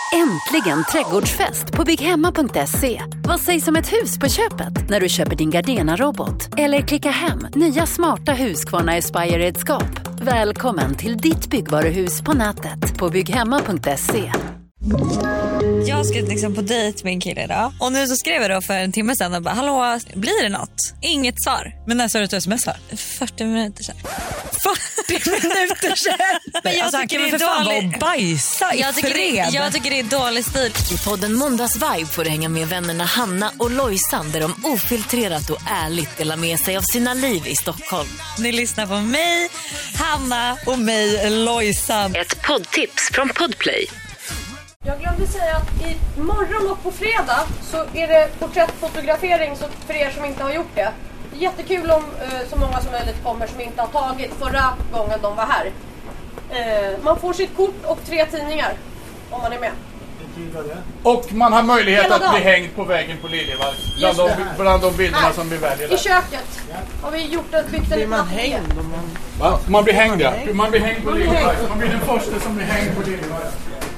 Äntligen trädgårdsfest på bygghemma.se. Vad sägs om ett hus på köpet när du köper din Gardena-robot? Eller klicka hem nya smarta Husqvarna Aspire-redskap. Välkommen till ditt byggvaruhus på nätet på bygghemma.se. Jag ska liksom på dejt med en kille idag. Och nu så skrev jag då för en timme sedan och bara, hallå, blir det något? Inget svar. Men när sa du att du smsar? 40 minuter sedan. 40 minuter sedan? Men jag alltså, tycker han kan det är väl för fan dålig... vara och bajsa i fred. Jag tycker det är dålig stil. I podden Måndagsvibe får du hänga med vännerna Hanna och Lojsan, där de ofiltrerat och ärligt delar med sig av sina liv i Stockholm. Ni lyssnar på mig, Hanna och mig, Lojsan. Ett poddtips från Podplay. Jag glömde säga att imorgon och på fredag så är det porträttfotografering, så för er som inte har gjort det. Det är jättekul om så många som möjligt kommer som inte har tagit förra gången de var här. Man får sitt kort och 3 tidningar om man är med. Och man har möjlighet att bli hängd på väggen på Liljevalchs bland de bilderna här, som vi väljer. I köket har vi gjort byggt en liten ateljé. Man blir hängd, ja. Man blir hängd på Liljevalchs. Man blir den första som blir hängd på Liljevalchs.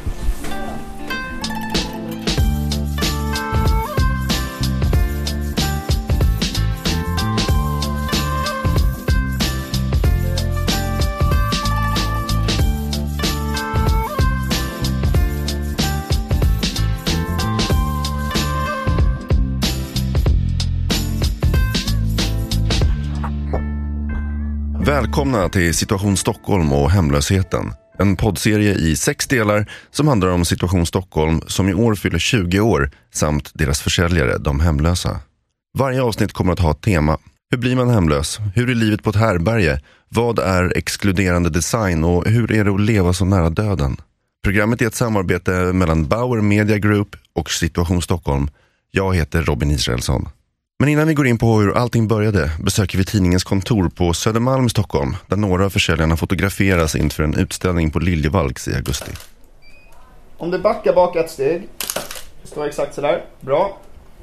Välkomna till Situation Stockholm och hemlösheten. En poddserie i 6 delar som handlar om Situation Stockholm som i år fyller 20 år samt deras försäljare, de hemlösa. Varje avsnitt kommer att ha ett tema. Hur blir man hemlös? Hur är livet på ett härberge? Vad är exkluderande design och hur är det att leva så nära döden? Programmet är ett samarbete mellan Bauer Media Group och Situation Stockholm. Jag heter Robin Israelsson. Men innan vi går in på hur allting började besöker vi tidningens kontor på Södermalm i Stockholm, där några av försäljarna fotograferas inför en utställning på Liljevalchs i augusti. Om du backar bak ett steg, det står exakt sådär, bra.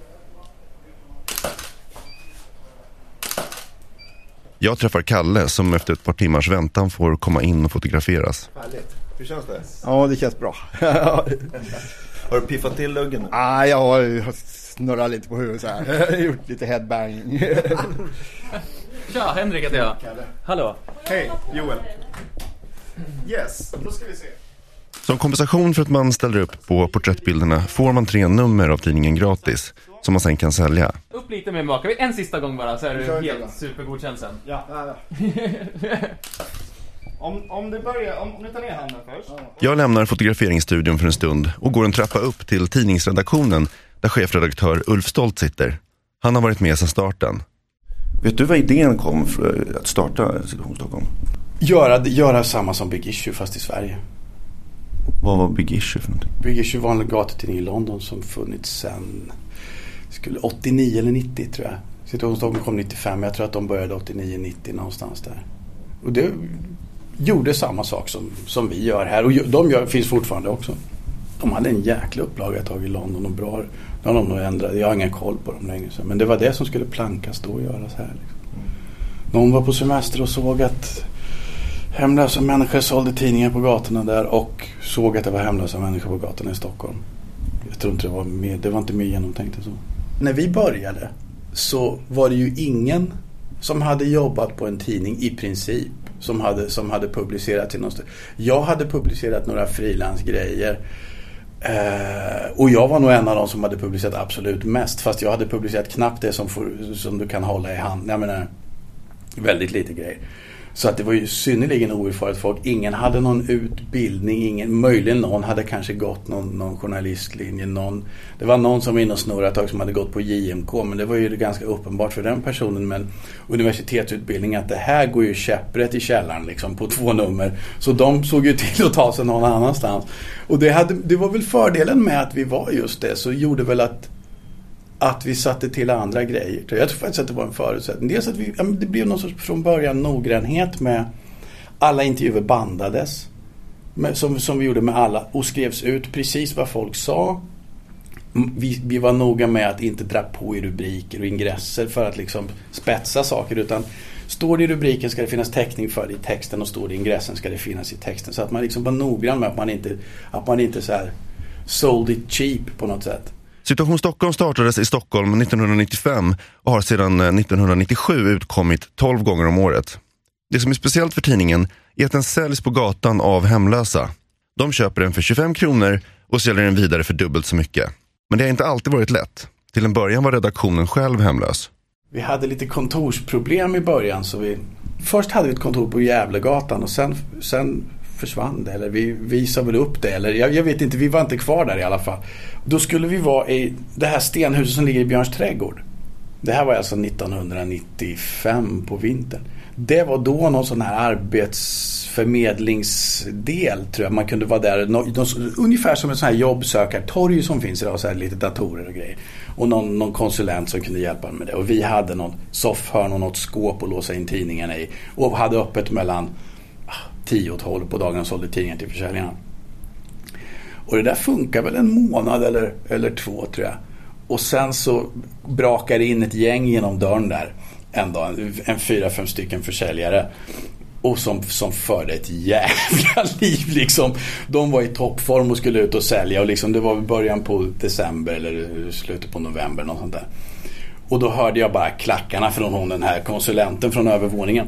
Jag träffar Kalle som efter ett par timmars väntan får komma in och fotograferas. Härligt. Hur känns det? Ja, det känns bra. Har du piffat till luggen? Jag har snurrat lite på huvudet så här. Jag har gjort lite headbang. Tja, Henrik heter jag. Hallå. Hej, Joel. Yes, då ska vi se. Som kompensation för att man ställer upp på porträttbilderna får man 3 nummer av tidningen gratis som man sen kan sälja. Upp lite med maka. En sista gång bara så är du helt supergodkänd sen. Ja. Om du börjar, om du tar ner handen först. Jag lämnar fotograferingsstudion för en stund och går en trappa upp till tidningsredaktionen där chefredaktör Ulf Stolt sitter. Han har varit med sedan starten. Vet du vad idén kom för att starta Situation Stockholm? Göra samma som Big Issue fast i Sverige. Vad var Big Issue för någonting? Big Issue var en gatutidning i London som funnits sedan 89 eller 90 tror jag. Situation Stockholm kom 95, jag tror att de började 89-90 någonstans där. Och det gjorde samma sak som vi gör här. Och finns fortfarande också. De hade en jäkla upplaga ett tag i London och bra. De har nog ändrat. Jag har ingen koll på dem längre. Men det var det som skulle plankas då och göras här. Liksom. Någon var på semester och såg att hemlösa människor sålde tidningar på gatorna där. Och såg att det var hemlösa människor på gatorna i Stockholm. Jag tror inte det var inte mer genomtänkt än så. När vi började så var det ju ingen som hade jobbat på en tidning i princip. Som hade publicerat till någonstans. Jag hade publicerat några frilansgrejer. Och jag var nog en av de som hade publicerat absolut mest. Fast jag hade publicerat knappt det som du kan hålla i hand. Jag menar, väldigt lite grejer. Så att det var ju synnerligen oerfaret folk. Ingen hade någon utbildning. Möjligen någon hade kanske gått någon journalistlinje. Det var någon som var inne och snurrade ett tag som hade gått på JMK. Men det var ju ganska uppenbart för den personen med universitetsutbildning att det här går ju käpprätt i källaren liksom, på 2 nummer. Så de såg ju till att ta sig någon annanstans. Och det var väl fördelen med att vi var just det. Så gjorde väl att vi satte till andra grejer. Jag tror faktiskt att det var en förutsättning. Dels att det blev någon sorts från början noggrannhet med alla intervjuer bandades. Som vi gjorde med alla. Och skrevs ut precis vad folk sa. Vi var noga med att inte dra på i rubriker och ingresser för att liksom spetsa saker. Utan står det i rubriken ska det finnas täckning för det i texten. Och står det i ingressen ska det finnas i texten. Så att man liksom var noggrann med att man inte så här sold it cheap på något sätt. Situation Stockholm startades i Stockholm 1995 och har sedan 1997 utkommit 12 gånger om året. Det som är speciellt för tidningen är att den säljs på gatan av hemlösa. De köper den för 25 kronor och säljer den vidare för dubbelt så mycket. Men det har inte alltid varit lätt. Till en början var redaktionen själv hemlös. Vi hade lite kontorsproblem i början. Så först hade vi ett kontor på Gävlegatan och sen försvann det. Eller vi visade väl upp det. Eller jag vet inte, vi var inte kvar där i alla fall. Då skulle vi vara i det här stenhuset som ligger i Björns trädgård. Det här var alltså 1995 på vintern. Det var då någon sån här arbetsförmedlingsdel, tror jag. Man kunde vara där, ungefär som en sån här jobbsökartorg som finns idag, så här lite datorer och grejer. Och någon konsulent som kunde hjälpa med det. Och vi hade någon soffhörn och något skåp att låsa in tidningarna i. Och hade öppet mellan 10 och 12 på dagen och sålde tidningar till försäljarna. Och det där funkar väl en månad eller 2, tror jag. Och sen så brakar in ett gäng genom dörren där. En 4-5 stycken försäljare. Och som förde ett jävla liv liksom. De var i toppform och skulle ut och sälja. Och liksom, det var början på december eller slutet på november, något sånt där. Och då hörde jag bara klackarna från den här konsulenten från övervåningen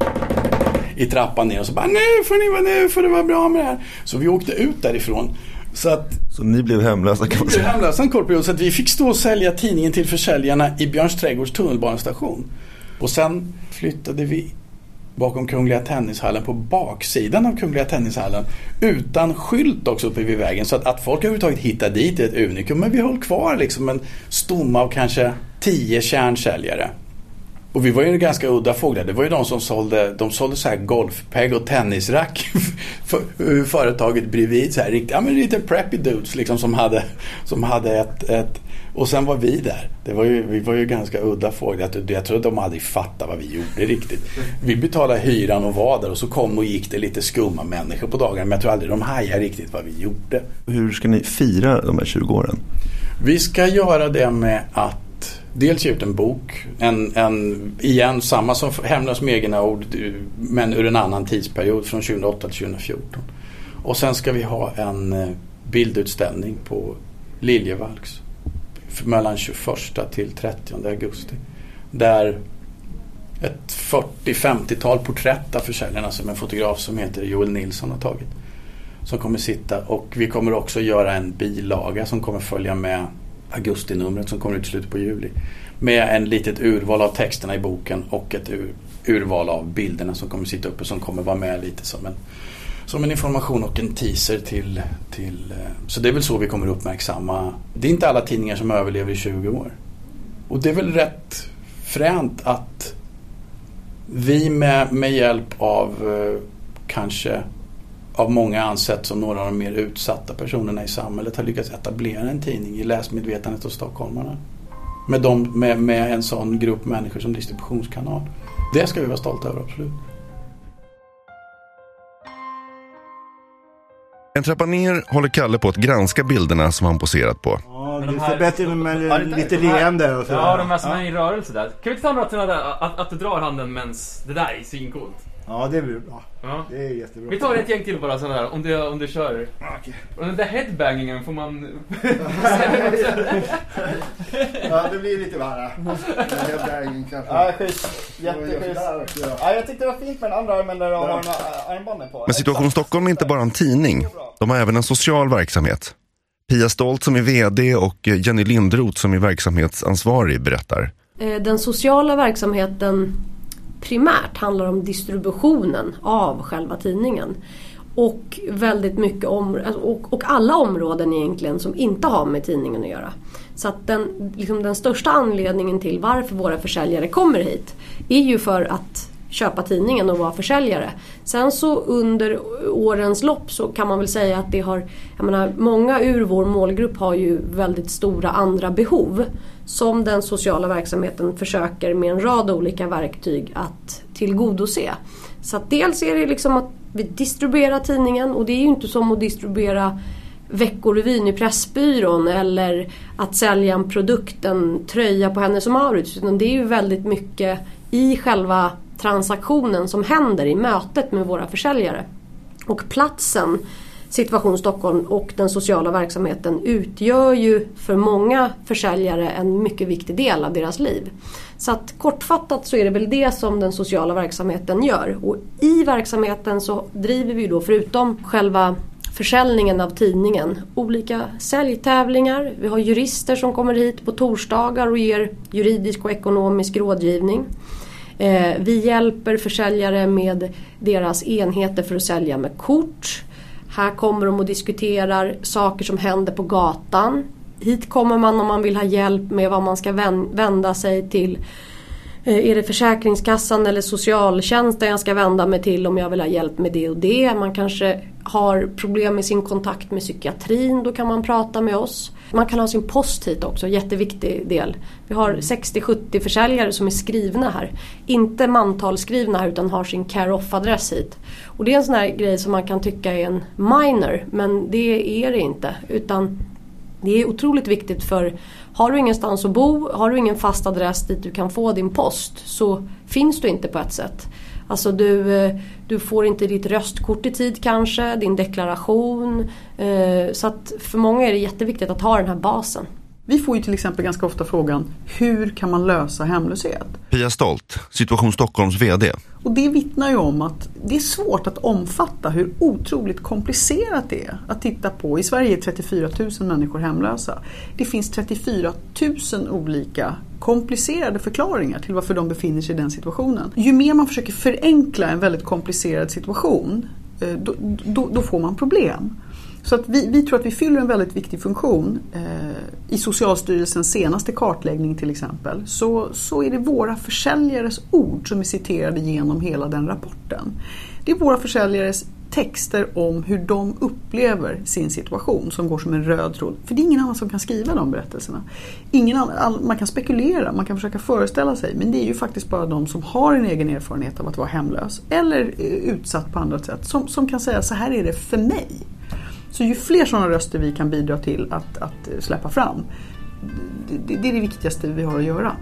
i trappan ner. Och så bara, nu får det vara bra med det här. Så vi åkte ut därifrån. Så ni blev hemlösa, kan man säga. Vi blev hemlösa en kort period, så att vi fick stå och sälja tidningen till försäljarna i Björns trädgårds tunnelbanestation. Och sen flyttade vi bakom Kungliga Tennishallen, på baksidan av Kungliga Tennishallen, utan skylt också uppe vid vägen, så att folk överhuvudtaget hittade dit ett unikum. Men vi höll kvar liksom en stomme av kanske 10 kärnsäljare. Och vi var ju ganska udda fåglar. Det var ju de som sålde så här golfpeg och tennisrack för företaget bredvid, så här riktigt, lite preppy dudes liksom, som hade ett och sen var vi där. Vi var ju ganska udda fåglar. Jag tror att de aldrig fattade vad vi gjorde riktigt. Vi betalade hyran och var där, och så kom och gick det lite skumma människor på dagen, men jag tror aldrig de hajade riktigt vad vi gjorde. Hur ska ni fira de här 20 åren? Vi ska göra det med att dels ge ut en bok, igen samma som Hemlös med egna ord, men ur en annan tidsperiod från 2008 till 2014. Och sen ska vi ha en bildutställning på Liljevalchs mellan 21 till 30 augusti, där ett 40-50-tal porträtt av försäljarna som en fotograf som heter Joel Nilsson har tagit, som kommer sitta. Och vi kommer också göra en bilaga som kommer följa med augustinumret som kommer ut i slutet på juli, med en litet urval av texterna i boken och ett urval av bilderna som kommer sitta uppe, som kommer vara med lite som en information och en teaser till så det är väl så vi kommer uppmärksamma. Det är inte alla tidningar som överlever i 20 år. Och det är väl rätt fränt att vi med hjälp av kanske av många ansett som några av de mer utsatta personerna i samhället har lyckats etablera en tidning i läsmedvetandet hos stockholmarna. Med en sån grupp människor som distributionskanal. Det ska vi vara stolta över, absolut. En trappa ner håller Kalle på att granska bilderna som han poserat på. Ja, det är bättre med lite leende och så. Ja, de här som är i rörelse där. Kan vi inte ta några till att du drar handen mens det där är svincoolt? Ja, det blir bra. Ja. Det är jättebra. Vi tar ett gäng till bara sådär, om du kör. Okay. Och den där headbangingen får man... Ja, det blir lite värre. Headbanging kanske. Ja, schysst. Jätteschysst. Ja, jag tyckte det var fint med den andra armen där de har armbanden på. Men Situation Stockholm är inte bara en tidning. De har även en social verksamhet. Pia Stolt som är vd och Jenny Lindroth som är verksamhetsansvarig berättar. Den sociala verksamheten primärt handlar om distributionen av själva tidningen. Och väldigt mycket och alla områden egentligen som inte har med tidningen att göra. Så att den största anledningen till varför våra försäljare kommer hit är ju för att köpa tidningen och vara försäljare. Sen så under årens lopp så kan man väl säga att det har, många ur vår målgrupp har ju väldigt stora andra behov som den sociala verksamheten försöker med en rad olika verktyg att tillgodose. Så att dels är det liksom att vi distribuerar tidningen, och det är ju inte som att distribuera Veckorevyn i Pressbyrån eller att sälja en produkt, en tröja på Hennes & Mauritz, utan det är ju väldigt mycket i själva transaktionen som händer i mötet med våra försäljare. Och platsen Situation Stockholm och den sociala verksamheten utgör ju för många försäljare en mycket viktig del av deras liv. Så att kortfattat så är det väl det som den sociala verksamheten gör. Och i verksamheten så driver vi då förutom själva försäljningen av tidningen olika säljtävlingar. Vi har jurister som kommer hit på torsdagar och ger juridisk och ekonomisk rådgivning. Vi hjälper försäljare med deras enheter för att sälja med kort. Här kommer de och diskuterar saker som händer på gatan. Hit kommer man om man vill ha hjälp med vad man ska vända sig till. Är det Försäkringskassan eller socialtjänsten jag ska vända mig till om jag vill ha hjälp med det och det. Man kanske har problem med sin kontakt med psykiatrin, då kan man prata med oss. Man kan ha sin post hit också, jätteviktig del. Vi har 60-70 försäljare som är skrivna här. Inte mantalsskrivna här utan har sin care-off-adress hit. Och det är en sån här grej som man kan tycka är en minor, men det är det inte. Utan det är otroligt viktigt för har du ingenstans att bo, har du ingen fast adress dit du kan få din post så finns du inte på ett sätt. Alltså du får inte ditt röstkort i tid kanske, din deklaration. Så att för många är det jätteviktigt att ha den här basen. Vi får ju till exempel ganska ofta frågan, hur kan man lösa hemlöshet? Pia Stolt, Situation Stockholms vd. Och det vittnar ju om att det är svårt att omfatta hur otroligt komplicerat det är att titta på. I Sverige är 34 000 människor hemlösa. Det finns 34 000 olika komplicerade förklaringar till varför de befinner sig i den situationen. Ju mer man försöker förenkla en väldigt komplicerad situation, då får man problem. Så att vi tror att vi fyller en väldigt viktig funktion. I Socialstyrelsens senaste kartläggning till exempel så är det våra försäljares ord som är citerade genom hela den rapporten. Det är våra försäljares texter om hur de upplever sin situation som går som en röd tråd. För det är ingen annan som kan skriva de berättelserna. Man kan spekulera, man kan försöka föreställa sig, men det är ju faktiskt bara de som har en egen erfarenhet av att vara hemlös eller utsatt på andra sätt som kan säga så här är det för mig. Så ju fler sådana röster vi kan bidra till att släppa fram, det är det viktigaste vi har att göra.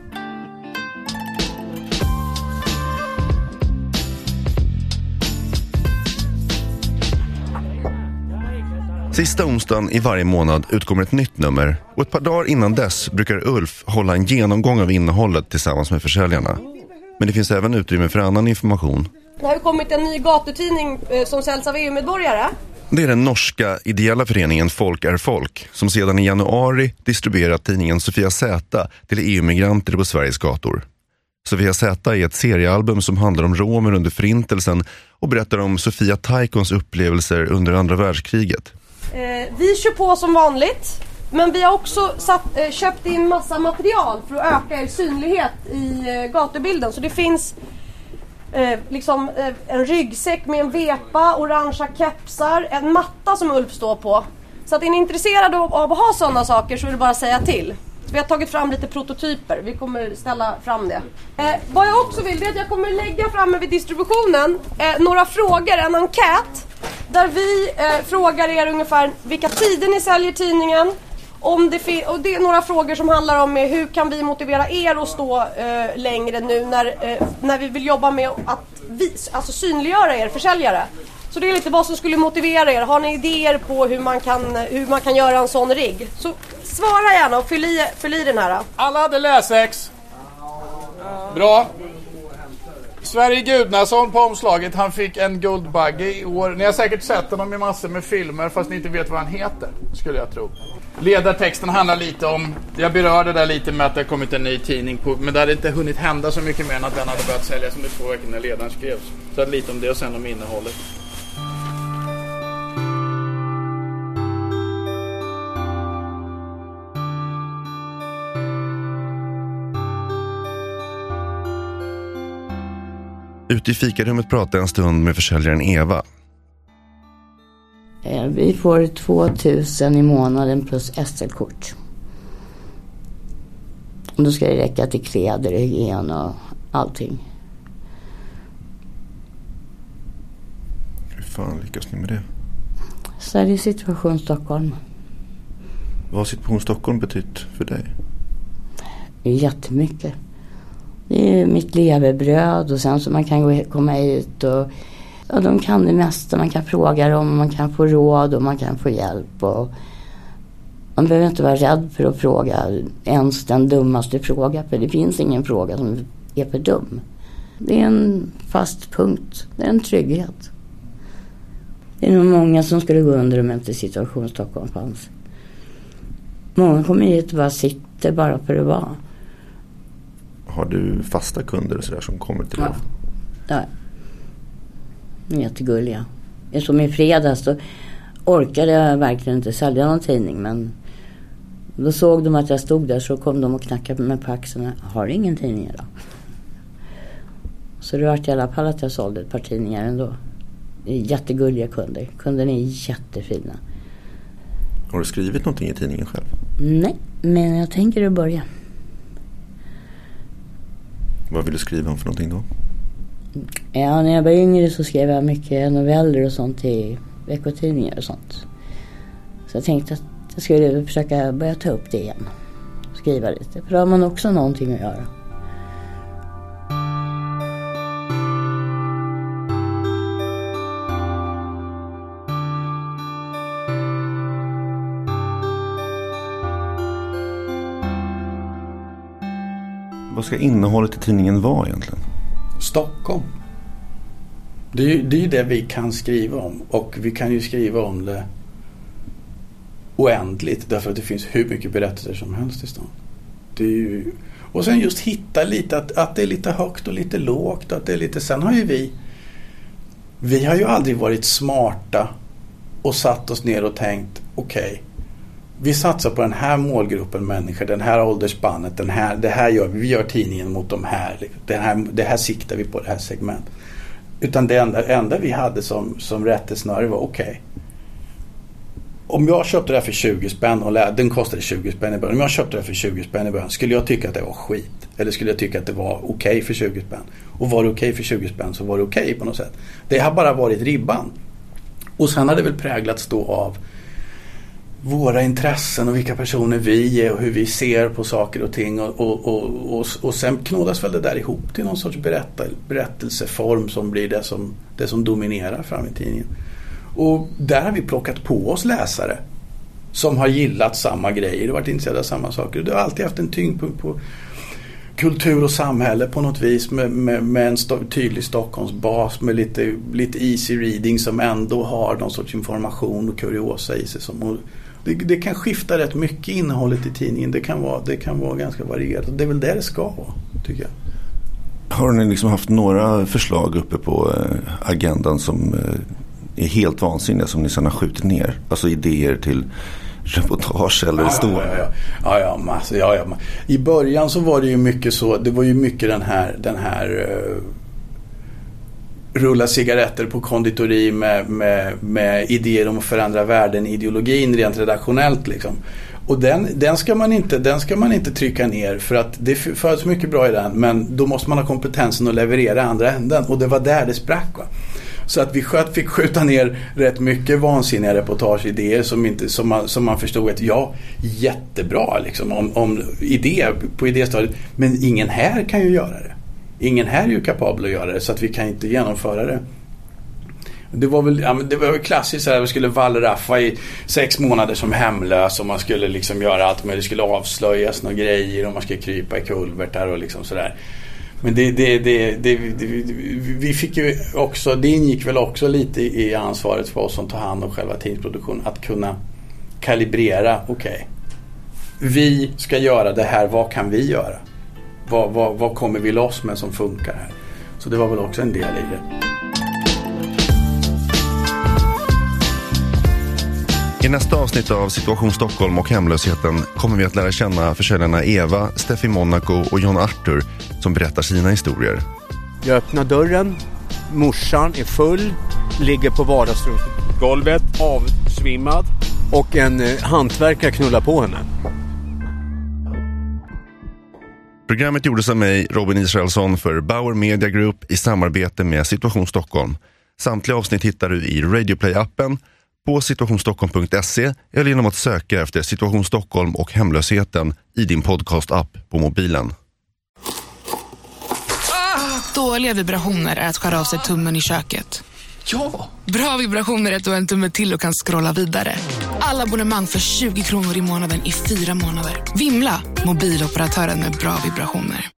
Sista onsdagen i varje månad utkommer ett nytt nummer och ett par dagar innan dess brukar Ulf hålla en genomgång av innehållet tillsammans med försäljarna. Men det finns även utrymme för annan information. Det har ju kommit en ny gatutidning som säljs av EU-medborgare. Det är den norska ideella föreningen Folk är Folk som sedan i januari distribuerat tidningen Sofia Z till EU-migranter på Sveriges gator. Sofia Z är ett seriealbum som handlar om romer under förintelsen och berättar om Sofia Taikons upplevelser under andra världskriget. Vi kör på som vanligt, men vi har också köpt in massa material för att öka er synlighet i gatubilden. Så det finns en ryggsäck med en vepa, orangea kepsar, en matta som Ulf står på. Så att är ni intresserade av att ha sådana saker så är det bara att säga till. Så vi har tagit fram lite prototyper. Vi kommer ställa fram det. Vad jag också vill är att jag kommer lägga fram vid distributionen några frågor, en enkät. Där vi frågar er ungefär vilka tider ni säljer tidningen. Och det är några frågor som handlar om hur kan vi motivera er att stå längre nu när vi vill jobba med att synliggöra er försäljare. Så det är lite vad som skulle motivera er. Har ni idéer på hur man kan göra en sån rigg? Så svara gärna och fyll i den här. Alla hade läsex. Bra. Sverige Gudnason på omslaget, han fick en Guldbagge i år. Ni har säkert sett honom i massor med filmer fast ni inte vet vad han heter, skulle jag tro. Ledartexten handlar lite om, jag berörde där lite med att det har kommit en ny tidning på, men det hade inte hunnit hända så mycket mer än att den hade börjat säljas under 2 veckor när ledaren skrevs. Så lite om det och sen om innehållet. Ute i fikarummet pratar jag en stund med försäljaren Eva. Vi får 2000 i månaden plus SL-kort. Och då ska det räcka till kläder, hygien och allting. Hur fan lyckas ni med det? Så är det Situation Stockholm. Vad har Situation Stockholm betytt för dig? Det är jättemycket. Det är mitt levebröd och sen så man kan komma hit och Ja, de kan det mesta. Man kan fråga dem, man kan få råd och man kan få hjälp. Och man behöver inte vara rädd för att fråga ens den dummaste fråga, för det finns ingen fråga som är för dum. Det är en fast punkt. Det är en trygghet. Det är nog många som skulle gå under om inte Situation Stockholm fanns. Många kommer hit och bara sitter bara för att vara. Har du fasta kunder och sådär som kommer till dig? Ja. Jättegulliga. Som i fredags då orkade jag verkligen inte sälja någon tidning, men då såg de att jag stod där, så kom de och knackade med på axeln. Har du ingen tidning idag? Så det var i alla fall att jag sålde ett par tidningar ändå. Det är jättegulliga kunder. Kunderna är jättefina. Har du skrivit någonting i tidningen själv? Nej, men jag tänker att börja. Vad vill du skriva om för någonting då? Ja, när jag var yngre så skrev jag mycket noveller och sånt i veckotidningar och sånt. Så jag tänkte att jag skulle försöka börja ta upp det igen. Skriva lite. För då har man också någonting att göra. Vad ska innehållet i tidningen vara egentligen? Stockholm. Det är ju det vi kan skriva om. Och vi kan ju skriva om det oändligt. Därför att det finns hur mycket berättelser som helst i stan. Det är ju... Och sen just hitta lite att det är lite högt och lite lågt. Att det är lite... Sen har ju vi har ju aldrig varit smarta och satt oss ner och tänkt okej, vi satsar på den här målgruppen människor, den här åldersspannet, det här gör vi gör tidningen mot de här, det här siktar vi på, det här segment. Utan det enda vi hade som rättesnöre var okej. Om jag köpte det här för 20 spänn och den kostade 20 spänn i början. Om jag köpte det här för 20 spänn i början, skulle jag tycka att det var skit? Eller skulle jag tycka att det var okej för 20 spänn? Och var det okej för 20 spänn så var det okej på något sätt. Det har bara varit ribban. Och sen har det väl präglats då av våra intressen och vilka personer vi är och hur vi ser på saker och ting och sen knådas väl det där ihop till någon sorts berättelseform som blir det som dominerar fram i tidningen. Och där har vi plockat på oss läsare som har gillat samma grejer och varit intresserade av samma saker. Det har alltid haft en tyngdpunkt på kultur och samhälle på något vis med en tydlig Stockholmsbas med lite easy reading som ändå har någon sorts information och kuriosa i sig. Det kan skifta rätt mycket innehållet i tidningen. Det kan vara ganska varierat. Det är väl det ska vara, tycker jag. Har ni liksom haft några förslag uppe på agendan som är helt vansinniga som ni sedan har skjutit ner? Alltså idéer till reportage eller Ja. I början så var det ju mycket så, det var ju mycket den här rulla cigaretter på konditori med idéer om att förändra världen, ideologin rent redaktionellt liksom. Och den ska man inte trycka ner för att det föds mycket bra i den, men då måste man ha kompetensen att leverera andra änden och det var där det sprack, va? Så att vi fick skjuta ner rätt mycket vansinniga reportageidéer som man förstod att jättebra liksom om på idéstadiet, men ingen här kan ju göra det. Ingen här är ju kapabel att göra det, så att vi kan inte genomföra det. Det var väl klassiskt så här, vi skulle wallraffa i 6 månader som hemlös och man skulle liksom göra allt, men det skulle avslöjas några grejer och man skulle krypa i kulvertar och liksom sådär. Men vi fick ju också, det ingick väl också lite i ansvaret för oss som tar hand om själva tidningsproduktionen, att kunna kalibrera, vi ska göra det här, vad kan vi göra? Vad kommer vi loss med som funkar här? Så det var väl också en del i det. I nästa avsnitt av Situation Stockholm och hemlösheten kommer vi att lära känna försäljarna Eva, Steffi Monaco och John Arthur som berättar sina historier. Jag öppnar dörren, morsan är full, ligger på vardagsrumsgolvet, avsvimmad och en hantverkare knullar på henne. Programmet gjordes av mig, Robin Israelsson, för Bauer Media Group i samarbete med Situation Stockholm. Samtliga avsnitt hittar du i Radioplay-appen, på situationstockholm.se eller genom att söka efter Situation Stockholm och hemlösheten i din podcast-app på mobilen. Dåliga vibrationer är att skära av sig tummen i köket. Ja! Bra vibrationer är att du har en tumme till och kan scrolla vidare. Alla abonnemang för 20 kronor i månaden i 4 månader. Vimla, mobiloperatören med bra vibrationer.